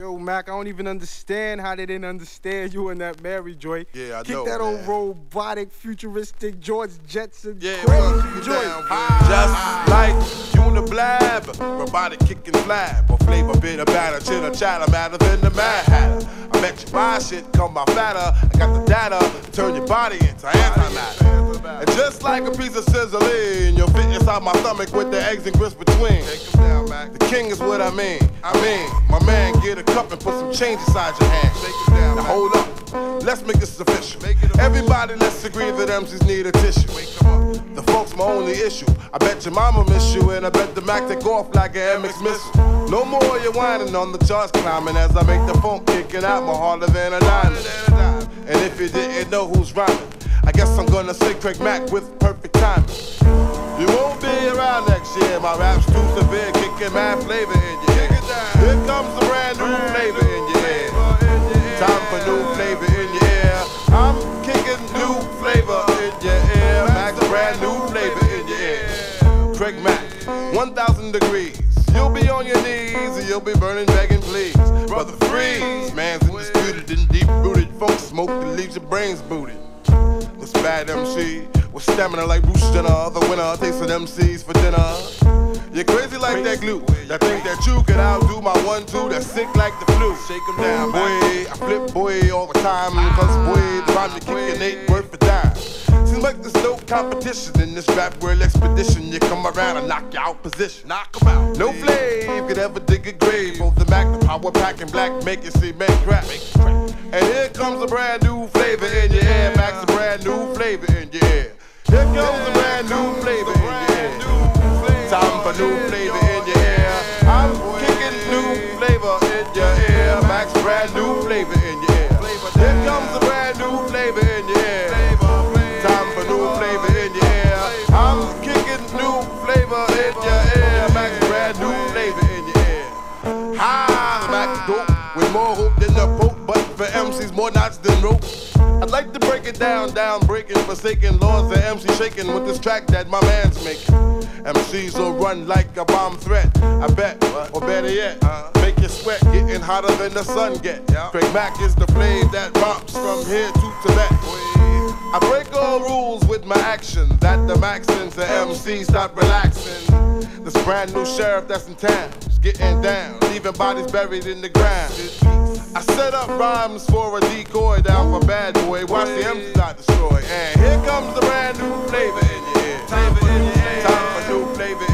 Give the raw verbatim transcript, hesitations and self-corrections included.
Yo, Mac, I don't even understand how they didn't understand you in that Mary joint. Yeah, I Kick know, that man. old robotic, futuristic George Jetson Yeah, crazy joint. Just like Uniblab, robotic kicking flab, or flavor bitter batter, chitter chatter, madder than the Mad Hatter. I bet you buy shit, come by fatter. I got the data to turn your body into antimatter. And just like a piece of sizzling, you'll fit inside my stomach with the eggs and grits between. Down, Mac. The king is what I mean. I mean, my man, get a cup and put some change inside your hand. Down, now hold up, let's make this official. Everybody, let's agree that M Cs need a tissue. The funk's my only issue. I bet your mama miss you, and I bet the Mac take off like an M X missile. No more you whining on the charts climbing as I make the funk kicking out more harder than a diamond. And if you didn't know who's rhyming, I guess I'm gonna say Craig Mack with perfect timing. You won't be around next year. My rap's too severe, kicking mad flavor in your ear. Here comes the brand new flavor in your ear. Time for new flavor in your ear. I'm kicking new flavor in your ear. Max, brand new flavor in your ear. Craig Mack, one thousand degrees. You'll be on your knees and you'll be burning, begging, please. Brother, freeze. Man's undisputed and deep-rooted funk smoke that leaves your brains booted. This bad M C with stamina like Bruce Jenner, the winner tasting M Cs for dinner. You're crazy like that glue, that think that you can outdo my one-two that's sick like the flu. Shake 'em down, boy, I flip boy all the time, cause boy, the rhyme you kickin' ain't worth a dime. Seems like there's no competition in this rap world expedition. You come around and knock you out position. Knock 'em out. No flame could ever dig a grave. Both the Mac, the power pack, and black make you see man crack. And here comes a brand new flavor in your ear. Max, a brand new flavor in your ear. Here comes a brand new flavor in your ear. Time for new flavor in your ear. I'm kicking new flavor in your ear. Max, brand new flavor in your ear. Here comes a brand new flavor in your ear. Time for new flavor in your ear. I'm kicking new flavor in your ear. Max, brand new flavor in your ear. Ha, Max dope with more hope than the Pope, but for M Cs more knots than rope. I'd like to break it down, down, breaking, forsaken laws that M C shaking with this track that my man's making. M Cs will run like a bomb threat, I bet, or better yet, make you sweat, getting hotter than the sun get. Craig Mack is the flame that romps from here to Tibet. I break all rules with my action, that the Maxins and M Cs stop relaxing. This brand new sheriff that's in town is getting down, leaving bodies buried in the ground. I set up rhymes for a decoy down for bad boy, watch the M Cs not destroy. And here comes the brand new flavor in your ear. Time for new flavor